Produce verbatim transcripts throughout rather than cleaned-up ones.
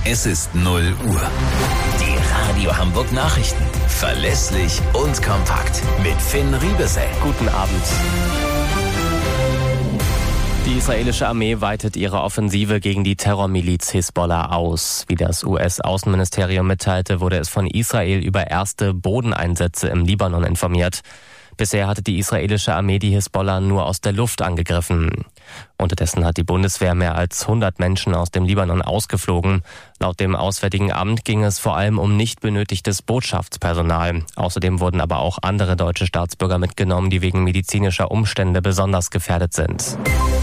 Es ist null Uhr. Die Radio Hamburg Nachrichten. Verlässlich und kompakt. Mit Finn Riebesell. Guten Abend. Die israelische Armee weitet ihre Offensive gegen die Terrormiliz Hisbollah aus. Wie das U S-Außenministerium mitteilte, wurde es von Israel über erste Bodeneinsätze im Libanon informiert. Bisher hatte die israelische Armee die Hisbollah nur aus der Luft angegriffen. Unterdessen hat die Bundeswehr mehr als hundert Menschen aus dem Libanon ausgeflogen. Laut dem Auswärtigen Amt ging es vor allem um nicht benötigtes Botschaftspersonal. Außerdem wurden aber auch andere deutsche Staatsbürger mitgenommen, die wegen medizinischer Umstände besonders gefährdet sind.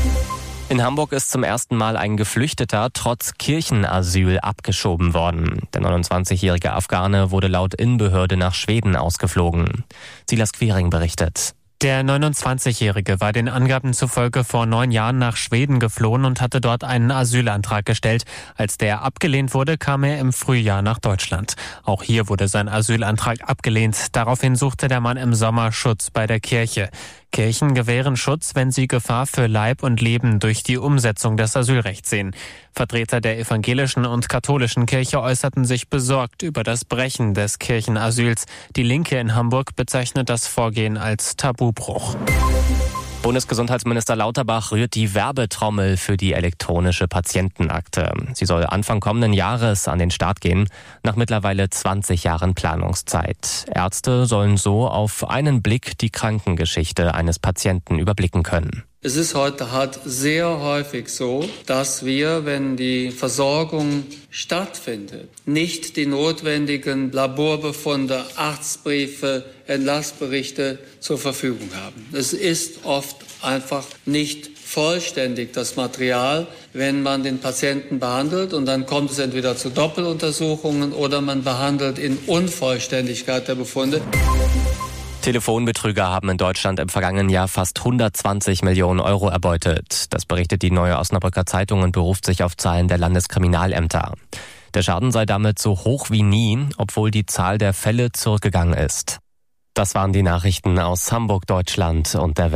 In Hamburg ist zum ersten Mal ein Geflüchteter trotz Kirchenasyl abgeschoben worden. Der neunundzwanzigjährige Afghane wurde laut Innenbehörde nach Schweden ausgeflogen. Silas Quiring berichtet. Der neunundzwanzigjährige war den Angaben zufolge vor neun Jahren nach Schweden geflohen und hatte dort einen Asylantrag gestellt. Als der abgelehnt wurde, kam er im Frühjahr nach Deutschland. Auch hier wurde sein Asylantrag abgelehnt. Daraufhin suchte der Mann im Sommer Schutz bei der Kirche. Kirchen gewähren Schutz, wenn sie Gefahr für Leib und Leben durch die Umsetzung des Asylrechts sehen. Vertreter der evangelischen und katholischen Kirche äußerten sich besorgt über das Brechen des Kirchenasyls. Die Linke in Hamburg bezeichnet das Vorgehen als Tabubruch. Bundesgesundheitsminister Lauterbach rührt die Werbetrommel für die elektronische Patientenakte. Sie soll Anfang kommenden Jahres an den Start gehen, nach mittlerweile zwanzig Jahren Planungszeit. Ärzte sollen so auf einen Blick die Krankengeschichte eines Patienten überblicken können. Es ist heute halt sehr häufig so, dass wir, wenn die Versorgung stattfindet, nicht die notwendigen Laborbefunde, Arztbriefe, Entlassberichte zur Verfügung haben. Es ist oft einfach nicht vollständig, das Material, wenn man den Patienten behandelt, und dann kommt es entweder zu Doppeluntersuchungen oder man behandelt in Unvollständigkeit der Befunde. Telefonbetrüger haben in Deutschland im vergangenen Jahr fast hundertzwanzig Millionen Euro erbeutet. Das berichtet die Neue Osnabrücker Zeitung und beruft sich auf Zahlen der Landeskriminalämter. Der Schaden sei damit so hoch wie nie, obwohl die Zahl der Fälle zurückgegangen ist. Das waren die Nachrichten aus Hamburg, Deutschland und der Welt.